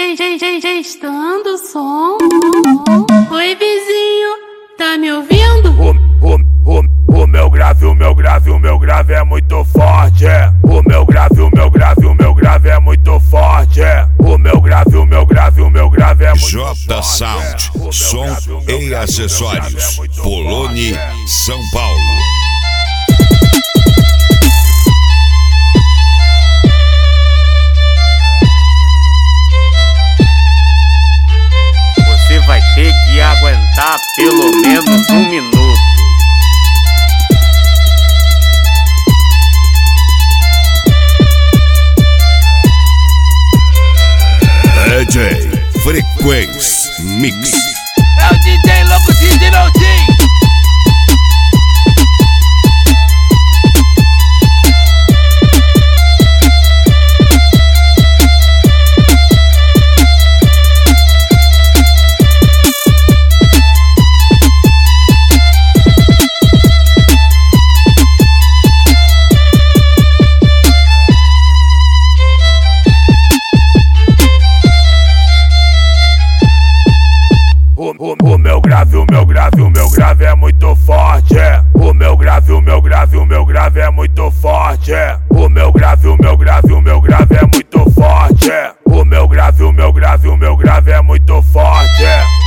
Testando o som. Oi, vizinho, tá me ouvindo? O meu grave é muito forte. O meu grave é muito forte. O meu grave é muito forte. J Sound, som e acessórios. Poloni, São Paulo. Você vai ter que aguentar pelo menos 1 minuto. DJ Frequência Mix. É o DJ louco de Dinaldinho. O meu grave é muito forte. O meu grave é muito forte. O meu grave é muito forte. O meu grave é muito forte.